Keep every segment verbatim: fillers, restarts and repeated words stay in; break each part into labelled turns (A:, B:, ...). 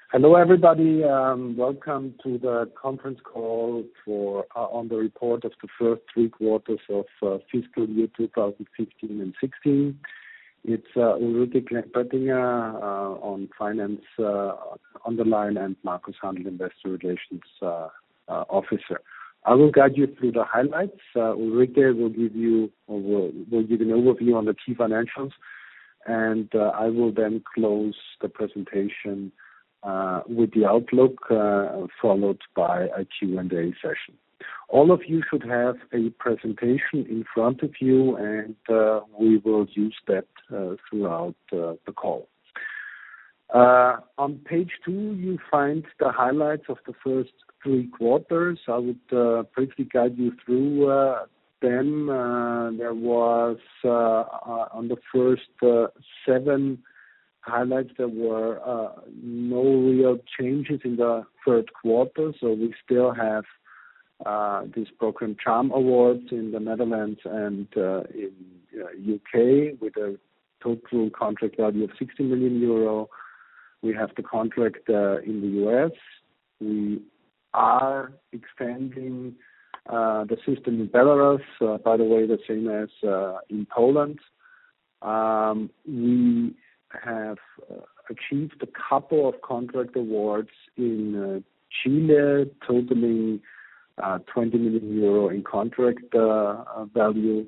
A: Hello, everybody. Um, welcome to the conference call for uh, on the report of the first three quarters of uh, fiscal year two thousand fifteen and sixteen. It's uh, Ulrike Klein-Pöttinger uh, on finance uh, on the line and Markus Handl, investor relations uh, uh, officer. I will guide you through the highlights. Uh, Ulrike will give you or will, will give an overview on the key financials, and uh, I will then close the presentation Uh, with the outlook, uh, followed by a Q and A session. All of you should have a presentation in front of you, and uh, we will use that uh, throughout uh, the call. Uh, on page two, you find the highlights of the first three quarters. I would uh, briefly guide you through uh, them. Uh, there was, uh, uh, on the first uh, seven highlights, there were uh, no real changes in the third quarter, so we still have uh, this program Charm Awards in the Netherlands and uh, in uh, U K with a total contract value of sixty million euro. We have the contract uh, in the U S. We are expanding uh, the system in Belarus, uh, by the way, the same as uh, in Poland. Um, we have uh, achieved a couple of contract awards in uh, Chile, totaling uh, twenty million euro in contract uh, value.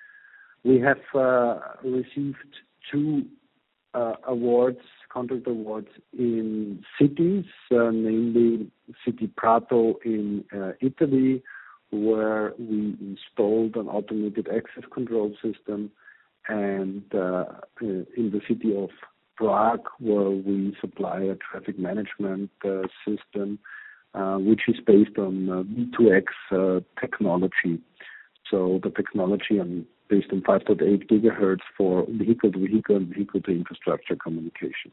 A: We have uh, received two uh, awards, contract awards in cities, uh, namely City Prato in uh, Italy, where we installed an automated access control system, and uh, in the city of Prague, where we supply a traffic management uh, system, uh, which is based on uh, V two X uh, technology. So the technology on, based on five point eight gigahertz for vehicle-to-vehicle and vehicle-to-infrastructure communication.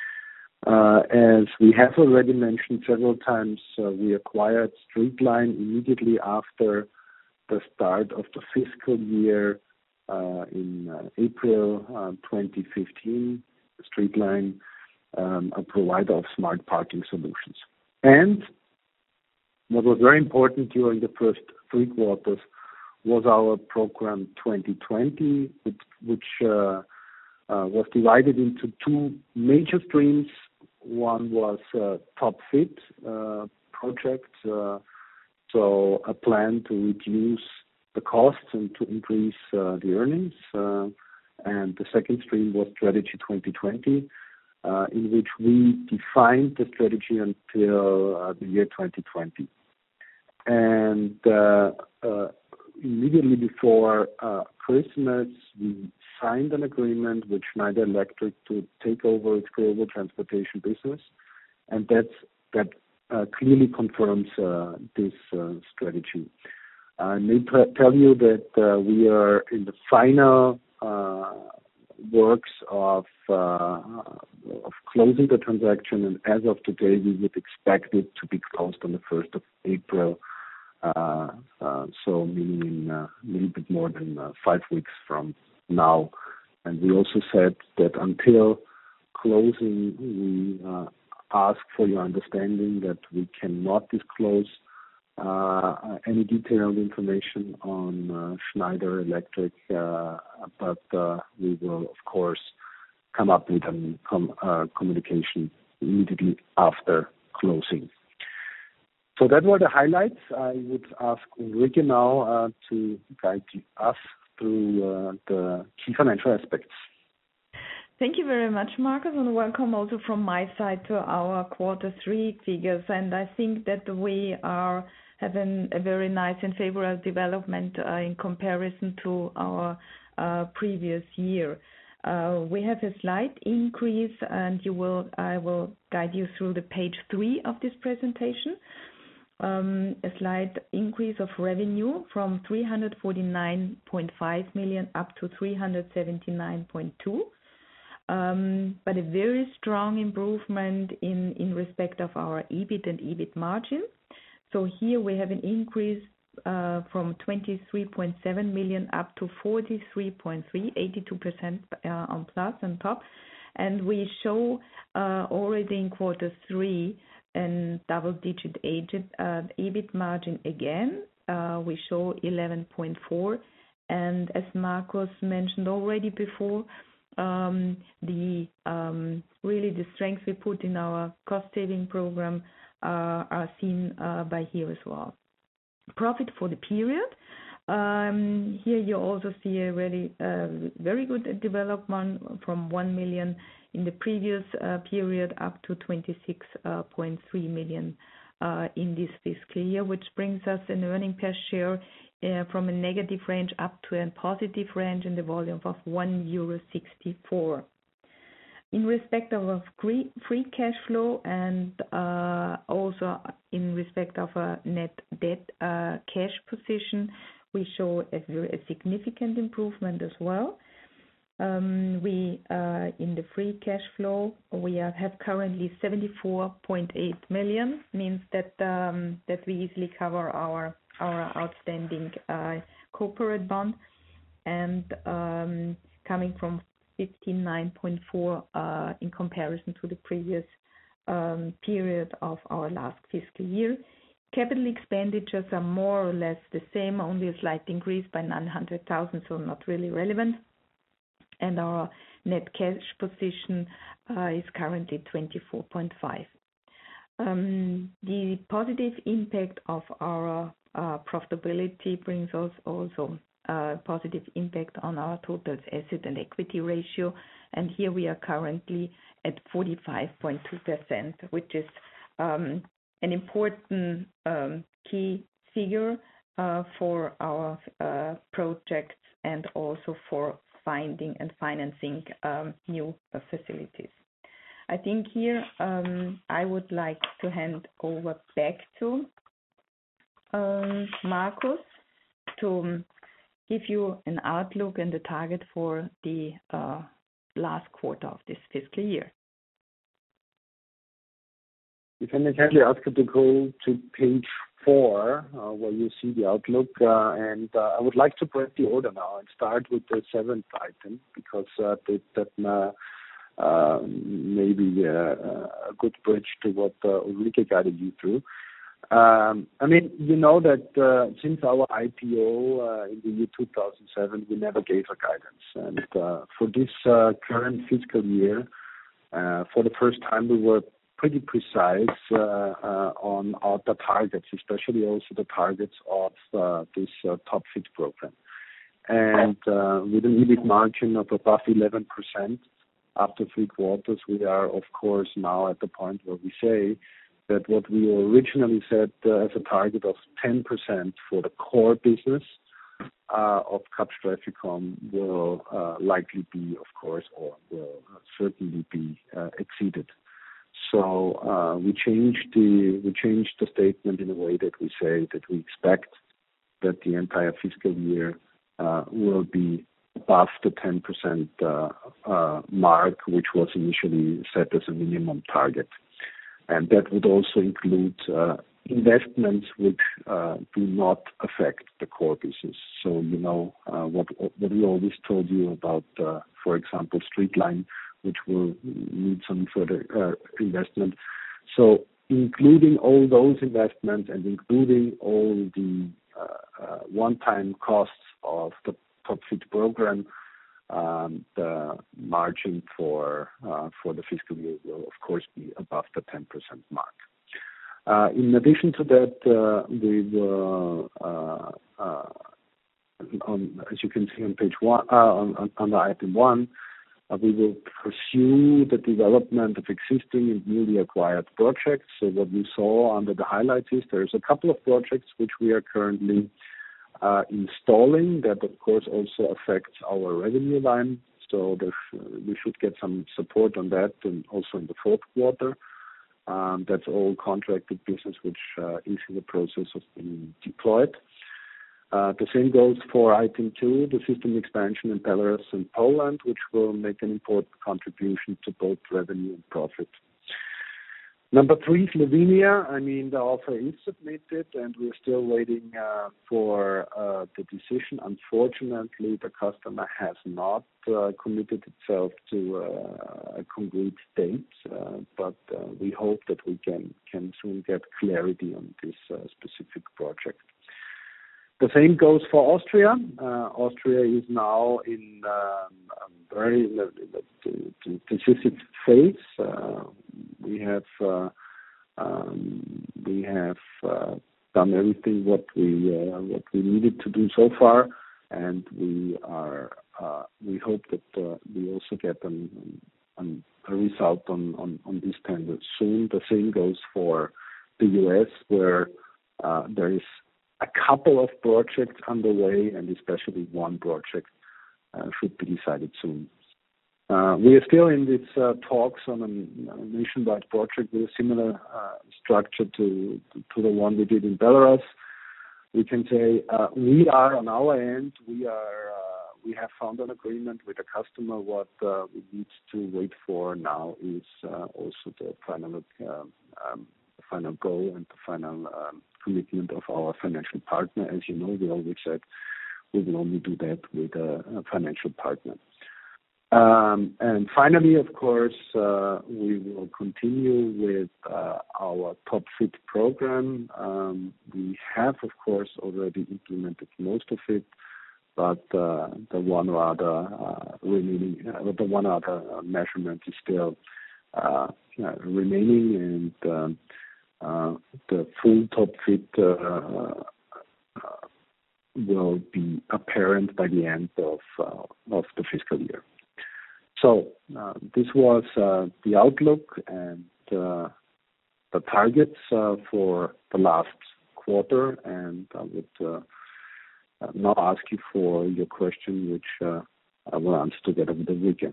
A: Uh, as we have already mentioned several times, uh, we acquired Streetline immediately after the start of the fiscal year Uh, in uh, April uh, twenty fifteen, Streetline, um, a provider of smart parking solutions. And what was very important during the first three quarters was our program twenty twenty, which, which uh, uh, was divided into two major streams. One was uh, Top Fit uh, project, uh, so a plan to reduce the costs and to increase uh, the earnings. Uh, and the second stream was Strategy twenty twenty, uh, in which we defined the strategy until uh, the year twenty twenty. And uh, uh, immediately before uh, Christmas, we signed an agreement with Schneider Electric to take over its global transportation business. And that's, that uh, clearly confirms uh, this uh, strategy. I may t- tell you that uh, we are in the final uh, works of uh, of closing the transaction, and as of today, we would expect it to be closed on the first of April. Uh, uh, so meaning in uh, a little bit more than uh, five weeks from now. And we also said that until closing, we uh, ask for your understanding that we cannot disclose Uh, any detailed information on uh, Schneider Electric, uh, but uh, we will, of course, come up with a com- uh, communication immediately after closing. So that were the highlights. I would ask Ulrike now uh, to guide us through uh, the key financial aspects.
B: Thank you very much, Markus, and welcome also from my side to our quarter three figures. And I think that we are having a very nice and favorable development uh, in comparison to our uh, previous year. Uh, we have a slight increase, and you will I will guide you through the page three of this presentation. Um, a slight increase of revenue from three hundred forty-nine point five million up to three hundred seventy-nine point two. Um, but a very strong improvement in, in respect of our EBIT and EBIT margin. So here we have an increase uh, from twenty-three point seven million up to forty-three point three, eighty-two percent uh, on plus and top. And we show uh, already in quarter three and double-digit uh, EBIT margin again. Uh, we show eleven point four, and as Markus mentioned already before, um, the um, really the strength we put in our cost-saving program uh, are seen uh, by here as well. Profit for the period. Um, here you also see a really uh, very good development from one million in the previous uh, period up to twenty-six point three million uh, in this fiscal year, which brings us an earning per share uh, from a negative range up to a positive range in the volume of one euro sixty-four. In respect of free cash flow and uh, also in respect of a net debt uh, cash position, we show a, very, a significant improvement as well. Um, we uh, in the free cash flow we are, have currently seventy-four point eight million, means that um, that we easily cover our our outstanding uh, corporate bond, and um, coming from fifty-nine point four uh, in comparison to the previous um, period of our last fiscal year. Capital expenditures are more or less the same, only a slight increase by nine hundred thousand, so not really relevant. And our net cash position uh, is currently twenty-four point five. Um, the positive impact of our uh, profitability brings us also a positive impact on our total asset and equity ratio, and here we are currently at forty-five point two percent, which is um, an important um, key figure uh, for our uh, projects and also for finding and financing um, new uh, facilities. I think here um, I would like to hand over back to um, Markus to give you an outlook and the target for the uh, last quarter of this fiscal year.
A: If I may kindly ask you to go to page four, uh, where you see the outlook, uh, and uh, I would like to break the order now and start with the seventh item, because uh, that, that uh, uh, may be uh, a good bridge to what uh, Ulrike guided you through. Um, I mean, you know that uh, since our I P O uh, in the year two thousand seven, we never gave a guidance. And uh, for this uh, current fiscal year, uh, for the first time, we were pretty precise uh, uh, on our the targets, especially also the targets of uh, this uh, Top Fit program. And uh, with an EBIT margin of above eleven percent after three quarters, we are, of course, now at the point where we say that what we originally set uh, as a target of ten percent for the core business uh, of Capstraficom will uh, likely be, of course, or will certainly be uh, exceeded. So uh, we changed the we changed the statement in a way that we say that we expect that the entire fiscal year uh, will be above the ten percent uh, uh, mark, which was initially set as a minimum target. And that would also include uh, investments which uh, do not affect the core business. So, you know, uh, what, what we always told you about, uh, for example, Streetline, which will need some further uh, investment. So including all those investments and including all the uh, uh, one-time costs of the Top Fit program, Um, the margin for uh, for the fiscal year will, of course, be above the ten percent mark. Uh, in addition to that, uh, we will, uh, uh, on, as you can see on page one, uh, on, on the item one, uh, we will pursue the development of existing and newly acquired projects. So what we saw under the highlights is there's a couple of projects which we are currently Uh, installing that, of course, also affects our revenue line. So sh- we should get some support on that, and also in the fourth quarter. Um, that's all contracted business which uh, is in the process of being deployed. Uh, the same goes for item two, the system expansion in Belarus and Poland, which will make an important contribution to both revenue and profit. Number three, Slovenia. I mean, the offer is submitted, and we're still waiting uh, for uh, the decision. Unfortunately, the customer has not uh, committed itself to uh, a concrete date. Uh, we hope that we can can soon get clarity on this uh, specific project. The same goes for Austria. Uh, Austria is now in um, a very in the, in the decisive phase. Uh, we have uh, um, we have uh, done everything what we uh, what we needed to do so far, and we are uh, we hope that uh, we also get an, an, a result on, on, on this tender soon. The same goes for the U S, where uh, there is a couple of projects underway, and especially one project uh, should be decided soon. Uh, we are still in these uh, talks on a, a nationwide project with a similar uh, structure to to the one we did in Belarus. We can say uh, we are on our end. We are uh, we have found an agreement with the customer. What uh, we need to wait for now is uh, also the final uh, um, final goal and the final um, commitment of our financial partner. As you know, we always said we will only do that with a, a financial partner. Um, and finally, of course, uh, we will continue with uh, our Top Fit program. Um, we have, of course, already implemented most of it, but uh, the one or other uh, remaining, uh, the one other measurement is still uh, uh, remaining, and um, uh, the full Top Fit uh, uh, will be apparent by the end of uh, of the fiscal year. So uh, this was uh, the outlook and uh, the targets uh, for the last quarter, and I would uh, now ask you for your question, which uh, I will answer together with the weekend.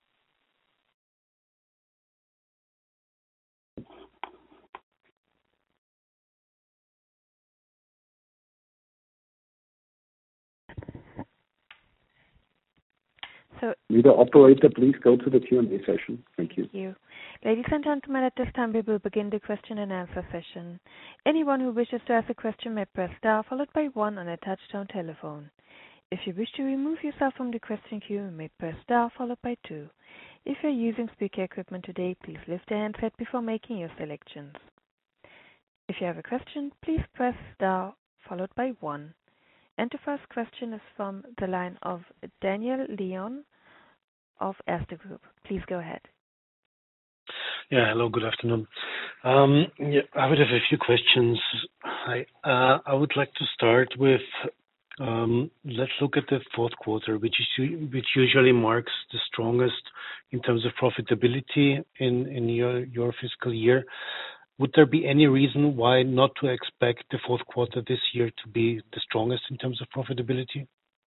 C: So,
A: Leader operator, please go to the Q and A session. Thank you.
C: Thank you. Ladies and gentlemen, at this time we will begin the question and answer session. Anyone who wishes to ask a question may press star followed by one on a touch-tone telephone. If you wish to remove yourself from the question queue, you may press star followed by two. If you're using speaker equipment today, please lift the handset before making your selections. If you have a question, please press star followed by one. And the first question is from the line of Daniel Leon of Erste Group. Please go ahead.
D: Yeah, hello, good afternoon. Um, yeah, I would have a few questions. Hi. Uh, I would like to start with, um, let's look at the fourth quarter, which is which usually marks the strongest in terms of profitability in, in your, your fiscal year. Would there be any reason why not to expect the fourth quarter this year to be the strongest in terms of profitability?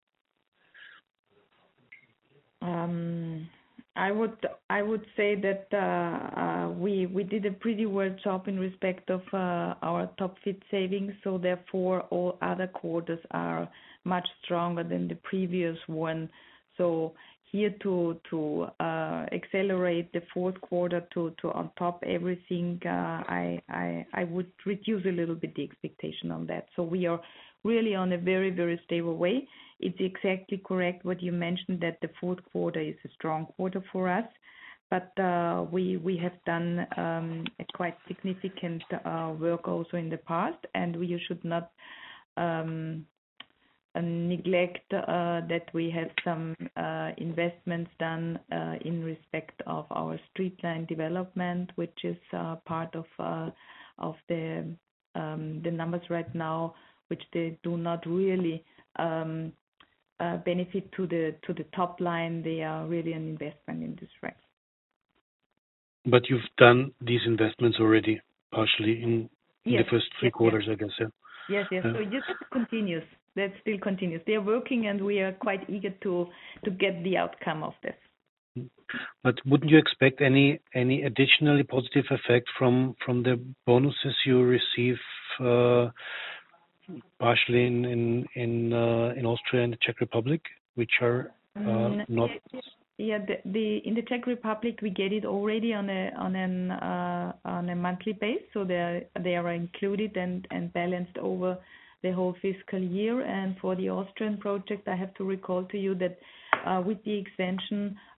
B: Um, I would I would say that uh, uh, we we did a pretty well job in respect of uh, our Top Fit savings. So therefore, all other quarters are much stronger than the previous one. So here to to uh, accelerate the fourth quarter to, to on top everything, uh, I, I I would reduce a little bit the expectation on that. So we are really on a very, very stable way. It's exactly correct what you mentioned, that the fourth quarter is a strong quarter for us. But uh, we we have done um, a quite significant uh, work also in the past, and we should not um, uh, neglect uh, that we have some uh, investments done uh, in respect of our street line development, which is uh, part of uh, of the um, the numbers right now, which they do not really um, uh, benefit to the to the top line. They are really an investment in this rank.
D: But you've done these investments already, partially in, in
B: yes,
D: the first three
B: yes,
D: quarters,
B: yes.
D: I guess. Yeah.
B: Yes, yes.
D: Yeah.
B: So yes, that continues. That still continues. They are working, and we are quite eager to to get the outcome of this.
D: But wouldn't you expect any any additionally positive effect from from the bonuses you receive uh, partially in in in, uh, in Austria and the Czech Republic, which are uh,
B: Mm,
D: not?
B: Yeah, the, the in the Czech Republic we get it already on a on an uh, on a monthly base, so they are, they are included and, and balanced over the whole fiscal year. And for the Austrian project, I have to recall to you that uh, with the extension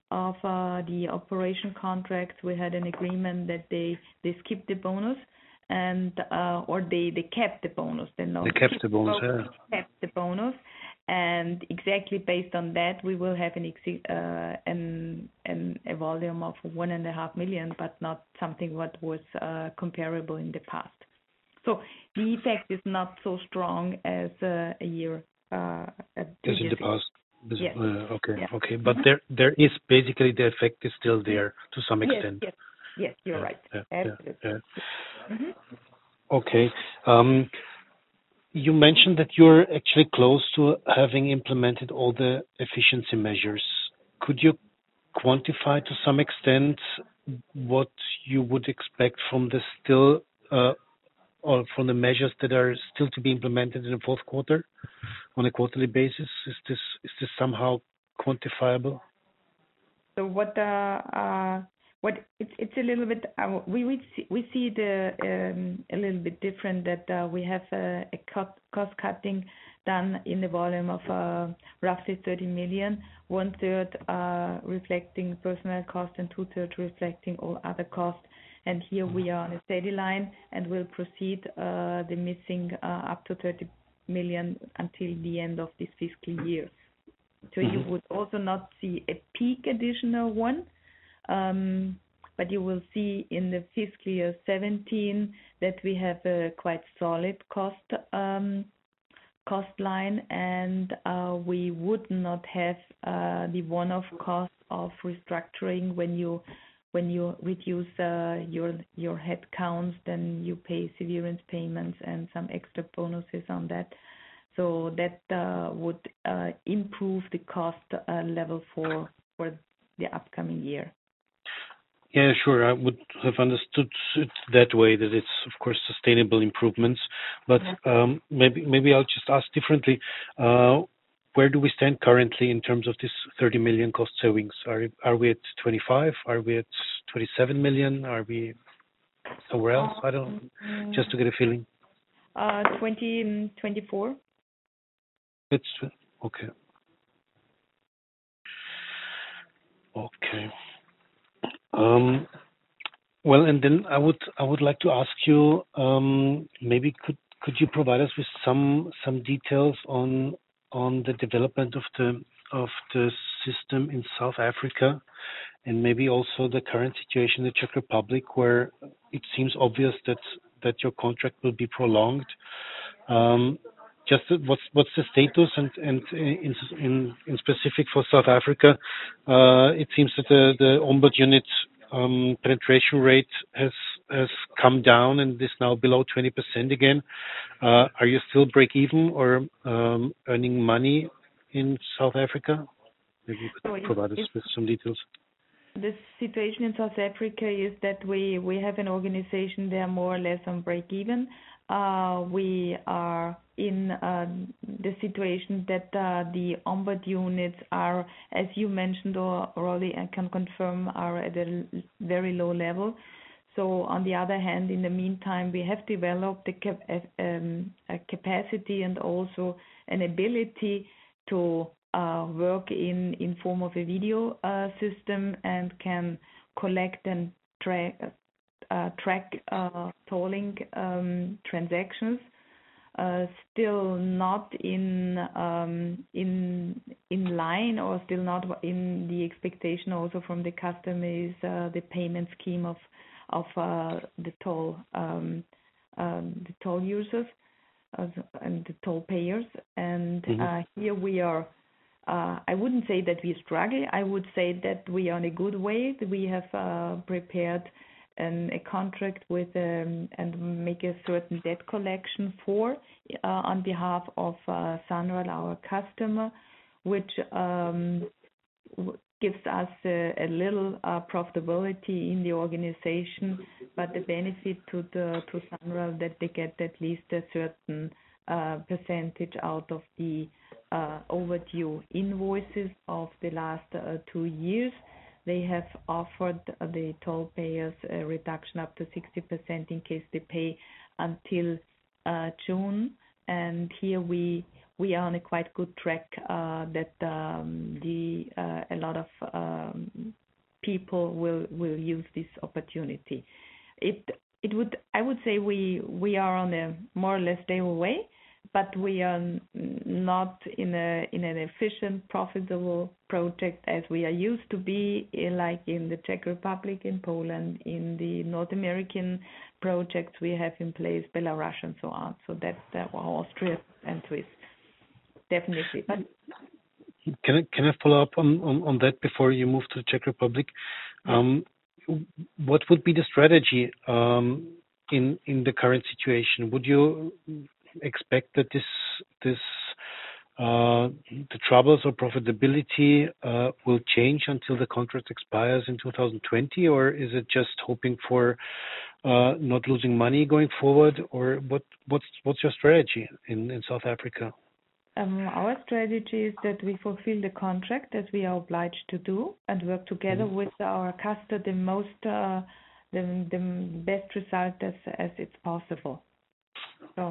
B: of uh, the operation contracts, we had an agreement that they they skipped the bonus and uh, or they they kept the bonus. They not
D: They kept the bonus. Yeah.
B: kept the bonus, and exactly based on that, we will have an ex- uh, an, an a volume of one and a half million, but not something what was uh, comparable in the past. So the effect is not so strong as uh, a year. Uh,
D: as in the past.
B: Yes.
D: Uh, okay,
B: yeah.
D: okay, but
B: Mm-hmm.
D: there there is basically the effect is still there to some extent.
B: Yes, yes, yes, you're
D: yeah,
B: right.
D: Yeah,
B: Absolutely.
D: Yeah, yeah.
B: Mm-hmm.
D: Okay. Um, you mentioned that you're actually close to having implemented all the efficiency measures. Could you quantify to some extent what you would expect from the still uh, or from the measures that are still to be implemented in the fourth quarter on a quarterly basis? Is this is this somehow quantifiable?
B: So what uh, uh what it's it's a little bit uh, we we see, we see the um, a little bit different that uh, we have a, a cut, cost cutting done in the volume of uh, roughly thirty million, one third uh, reflecting personnel cost and two thirds reflecting all other costs. And here we are on a steady line and will proceed uh, the missing uh, up to thirty million until the end of this fiscal year. So mm-hmm. you would also not see a peak additional one, um, but you will see in the fiscal year seventeen that we have a quite solid cost um, cost line, and uh, we would not have uh, the one-off cost of restructuring when you when you reduce uh, your your headcounts, then you pay severance payments and some extra bonuses on that. So that uh, would uh, improve the cost uh, level for for the upcoming year.
D: Yeah, sure. I would have understood it that way, that it's, of course, sustainable improvements. But um, maybe maybe I'll just ask differently. Uh, where do we stand currently in terms of this thirty million cost savings? Are are we at twenty-five? Are we at twenty-seven million? Are we somewhere else? I don't know. Just to get a feeling.
B: Uh, twenty twenty-four.
D: It's okay. Okay. Um, well, and then I would I would like to ask you, um, maybe could could you provide us with some some details on on the development of the of the system in South Africa, and maybe also the current situation in the Czech Republic, where it seems obvious that that your contract will be prolonged. Um, Just what's what's the status, and and in in, in specific for South Africa, uh, it seems that the the Ombud unit um, penetration rate has has come down and is now below twenty percent again. Uh, are you still break even or um, earning money in South Africa? Maybe you could
B: so
D: provide us with some details.
B: The situation in South Africa is that we we have an organization there more or less on break even. Uh, we are in uh, the situation that uh, the Ombud units are, as you mentioned already, I can confirm, are at a very low level. So on the other hand, in the meantime, we have developed a, cap- um, a capacity and also an ability to uh, work in, in form of a video uh, system and can collect and track Uh, track uh, tolling um, transactions. Uh, still not in um, in in line, or still not in the expectation also from the customer is uh, the payment scheme of of uh, the toll um, um, the toll users uh, and the toll payers. And mm-hmm. uh, here we are. Uh, I wouldn't say that we struggle. I would say that we are in a good way. We have uh, prepared An, a contract with um, and make a certain debt collection for uh, on behalf of uh, Sunroll, our customer, which um, w- gives us a, a little uh, profitability in the organization, but the benefit to the to Sunroll that they get at least a certain uh, percentage out of the uh, overdue invoices of the last uh, two years. They have offered the toll payers a reduction up to sixty percent in case they pay until uh, June. And here we we are on a quite good track uh, that um, the uh, a lot of um, people will will use this opportunity. It it would I would say we we are on a more or less stable way, but we are not in a in an efficient, profitable project as we are used to be, like in the Czech Republic, in Poland, in the North American projects we have in place, Belarus and so on. So that's uh, Austria and Swiss, definitely. But
D: can I can I follow up on, on, on that before you move to the Czech Republic? Yeah. Um, what would be the strategy um, in in the current situation? Would you expect that this this uh, the troubles or profitability uh, will change until the contract expires in two thousand twenty, or is it just hoping for uh, not losing money going forward, or what what's what's your strategy in, in South Africa?
B: Um, our strategy is that we fulfill the contract as we are obliged to do and work together mm-hmm. with our customer the most uh, the, the best result as as it's possible. So.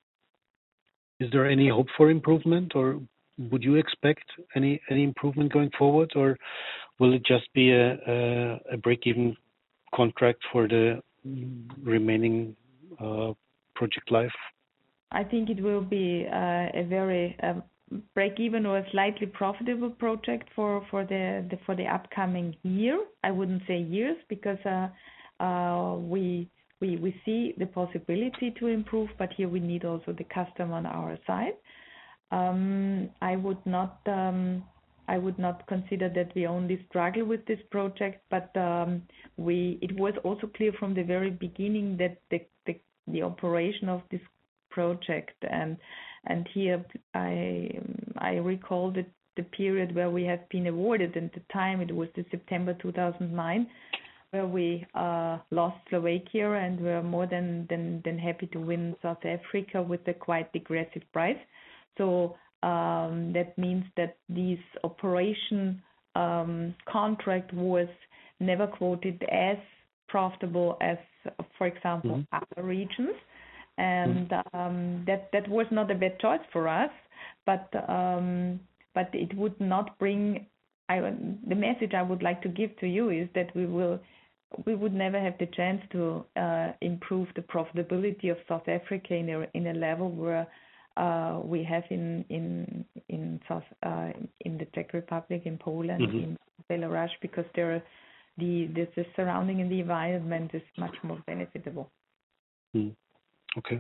D: Is there any hope for improvement, or would you expect any any improvement going forward, or will it just be a a, a break-even contract for the remaining uh, project life?
B: I think it will be uh, a very um, break-even or a slightly profitable project for for the, the for the upcoming year. I wouldn't say years, because uh, uh, we. We, we see the possibility to improve, but here we need also the customer on our side. Um, I would not um, I would not consider that we only struggle with this project, but um, we it was also clear from the very beginning that the the, the operation of this project and and here I I recall the the period where we have been awarded, and the time it was the September two thousand nine. Where we uh, lost Slovakia and were more than, than, than happy to win South Africa with a quite aggressive price. So um, that means that this operation um, contract was never quoted as profitable as, for example, mm-hmm. other regions. And mm-hmm. um, that, that was not a bad choice for us, but um, but it would not bring. I, the message I would like to give to you is that we will. We would never have the chance to uh, improve the profitability of South Africa in a in a level where uh, we have in in in South uh, in the Czech Republic, in Poland, mm-hmm. in Belarus, because there are the, the the surrounding and the environment is much more benefitable.
D: Mm. Okay.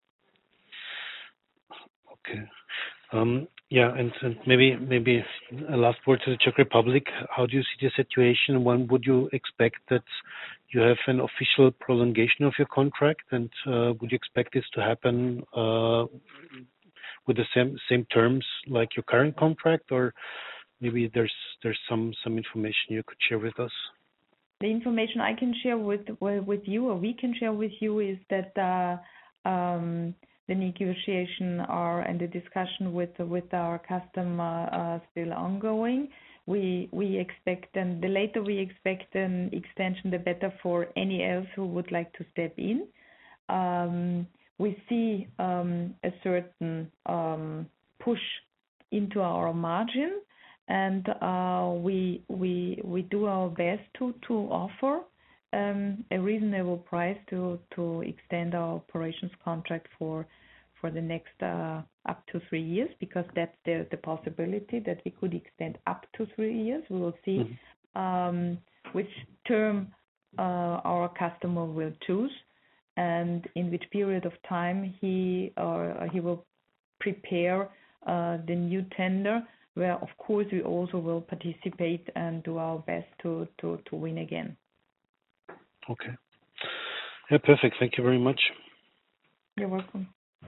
D: Okay. Um, yeah, and, and maybe maybe a last word to the Czech Republic. How do you see the situation? When would you expect that you have an official prolongation of your contract, and uh, would you expect this to happen uh, with the same same terms like your current contract, or maybe there's there's some some information you could share with us?
B: The information I can share with with you, or we can share with you, is that. Uh, um, The negotiation are and the discussion with with our customer are still ongoing. We we expect, and the later we expect an extension, the better for any else who would like to step in. Um, we see um, a certain um, push into our margin, and uh, we we we do our best to to offer um, a reasonable price to to extend our operations contract for. for the next uh, up to three years, because that's the, the possibility that we could extend up to three years. We will see mm-hmm. um, which term uh, our customer will choose and in which period of time he or he will prepare uh, the new tender, where of course we also will participate and do our best to, to, to win again.
D: Okay. Yeah, perfect. Thank you very much.
B: You're welcome.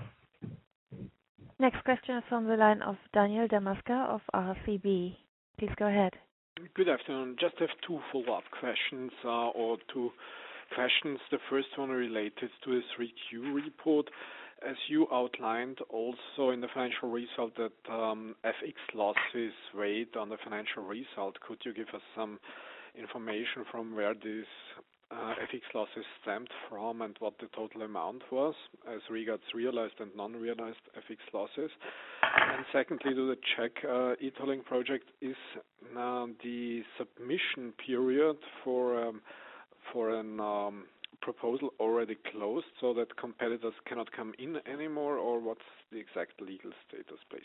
C: Next question is from the line of Daniel Damaska of R C B. Please go ahead.
E: Good afternoon. Just have two follow-up questions uh, or two questions. The first one related to the three Q report. As you outlined also in the financial result that um, F X losses weighed on the financial result, could you give us some information from where this uh, F X losses stemmed from and what the total amount was as regards realized and non-realized F X losses. And secondly, to the Czech uh, e-tolling project, is now the submission period for um, for an um, proposal already closed so that competitors cannot come in anymore, or what's the exact legal status, please?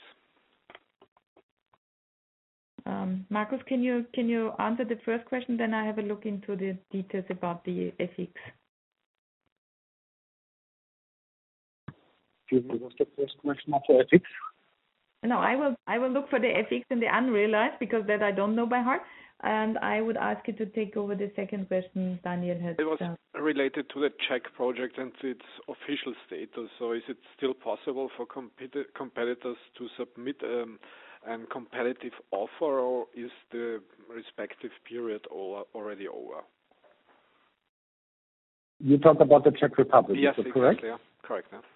B: Um, Markus, can you can you answer the first question? Then I have a look into the details about the F X.
A: Excuse me, what's the first question after F X?
B: No, I will I will look for the F X and the unrealized because that I don't know by heart. And I would ask you to take over the second question Daniel has.
E: It was
B: uh,
E: related to the Czech project and its official status. So is it still possible for competi- competitors to submit um, a competitive offer, or is the respective period all, already over?
A: You talk about the Czech Republic,
E: yes,
A: is that
E: exactly,
A: correct?
E: Yeah, correct. Yeah.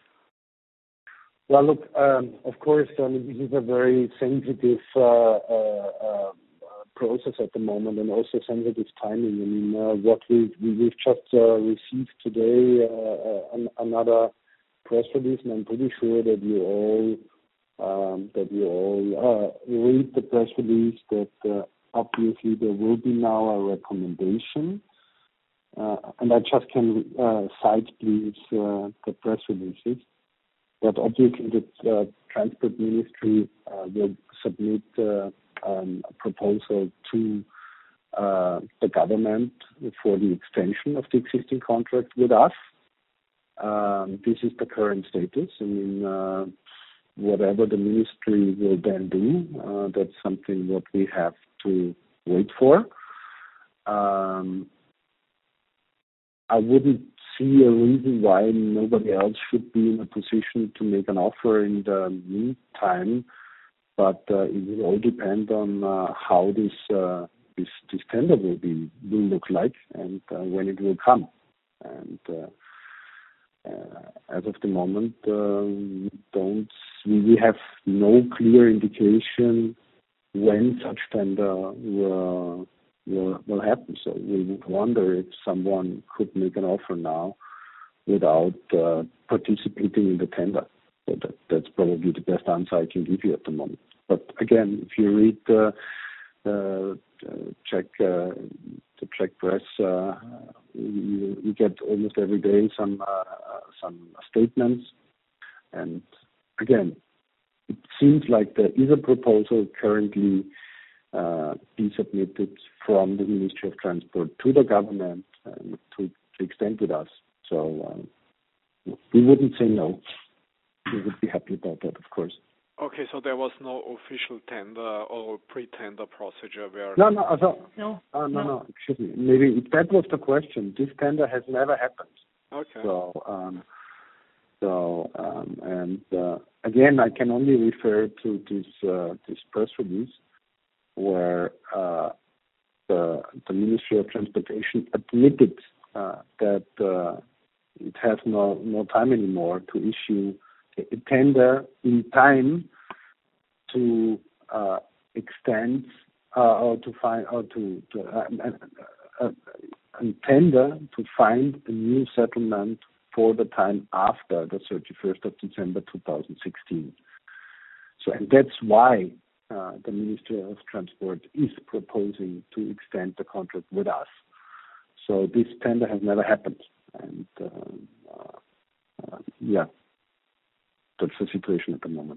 A: Well, look, um, of course, I mean, this is a very sensitive uh, uh, uh, process at the moment, and also sensitive timing. I mean, uh, what we, we we've just uh, received today, uh, an, another press release, and I'm pretty sure that you all um, that you all uh, read the press release. That uh, obviously there will be now a recommendation, uh, and I just can uh, cite please uh, the press releases. That obviously the uh, Transport Ministry uh, will submit uh, um, a proposal to uh, the government for the extension of the existing contract with us. Um, this is the current status. I mean, uh, whatever the ministry will then do, uh, that's something what we have to wait for. Um, I wouldn't see a reason why nobody else should be in a position to make an offer in the meantime, but uh, it will all depend on uh, how this, uh, this this tender will be will look like and uh, when it will come. And uh, uh, as of the moment, uh, we don't we, we have no clear indication when such tender will. Will, will happen. So we would wonder if someone could make an offer now without uh, participating in the tender. So that, that's probably the best answer I can give you at the moment. But again, if you read uh, uh, Czech uh, the Czech press, uh, you, you get almost every day some uh, some statements. And again, it seems like there is a proposal currently Uh, be submitted from the Ministry of Transport to the government um, to, to extend with us. So um, we wouldn't say no. We would be happy about that, of course.
E: Okay, so there was no official tender or pre-tender procedure where...
A: No, no, so,
B: no,
A: uh, no,
B: no,
A: no, excuse me. Maybe if that was the question, this tender has never happened.
E: Okay.
A: So, um, so um, and uh, again, I can only refer to this uh, this press release where uh, the, the Ministry of Transportation admitted uh, that uh, it has no, no time anymore to issue a tender in time to uh, extend uh, or to find or to, to uh, uh, uh, a tender to find a new settlement for the time after the thirty-first of December two thousand sixteen. So, and that's why Uh, the Ministry of Transport is proposing to extend the contract with us. So this tender has never happened. And uh, uh, uh, yeah, that's the situation at the moment.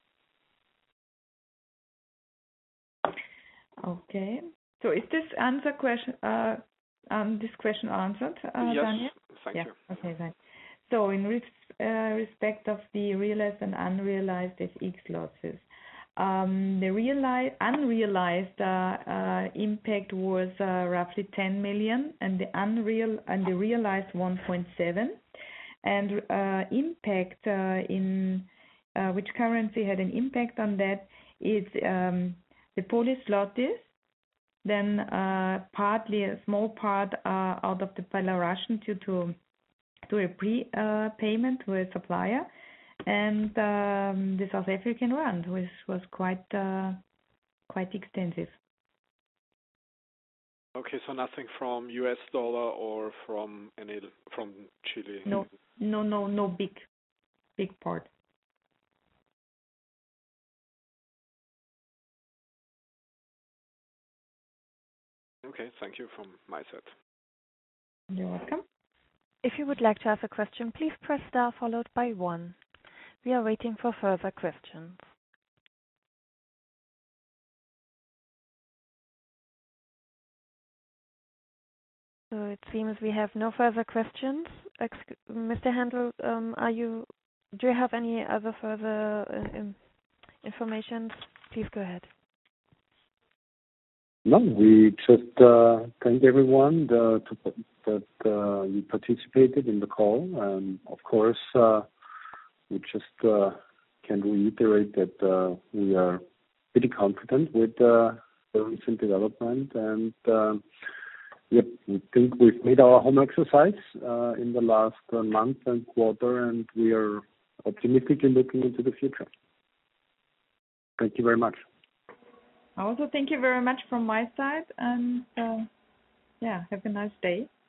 B: Okay. So is this answer question uh, um, this question answered, uh,
E: yes,
B: Daniel?
E: thank
B: yeah.
E: you.
B: Okay, fine. So in res- uh, respect of the realized and unrealized F X losses, Um, the realized, unrealized uh, uh, impact was uh, roughly ten million, and the unreal and the realized one point seven. And uh, impact uh, in uh, which currency had an impact on that is um, the Polish zlotys, then uh, partly a small part uh, out of the Belarusian due to to a pre-payment uh, to a supplier. And um, the South African rand, which was quite uh, quite extensive.
E: Okay, so nothing from U S dollar or from any from Chile?
B: No, no, no, no big, big part.
E: Okay, thank you from my side.
B: You're welcome.
C: If you would like to ask a question, please press star followed by one. We are waiting for further questions. So it seems we have no further questions. Ex- Mister Handel, um, are you? Do you have any other further uh, um, information? Please go ahead.
A: No, we just uh, thank everyone uh, to, that uh, you participated in the call. And of course, uh, we just uh, can reiterate that uh, we are pretty confident with uh, the recent development, and uh, yep, we think we've made our home exercise uh, in the last uh, month and quarter, and we are optimistically looking into the future. Thank you very much.
B: Also, thank you very much from my side, and uh, yeah, have a nice day.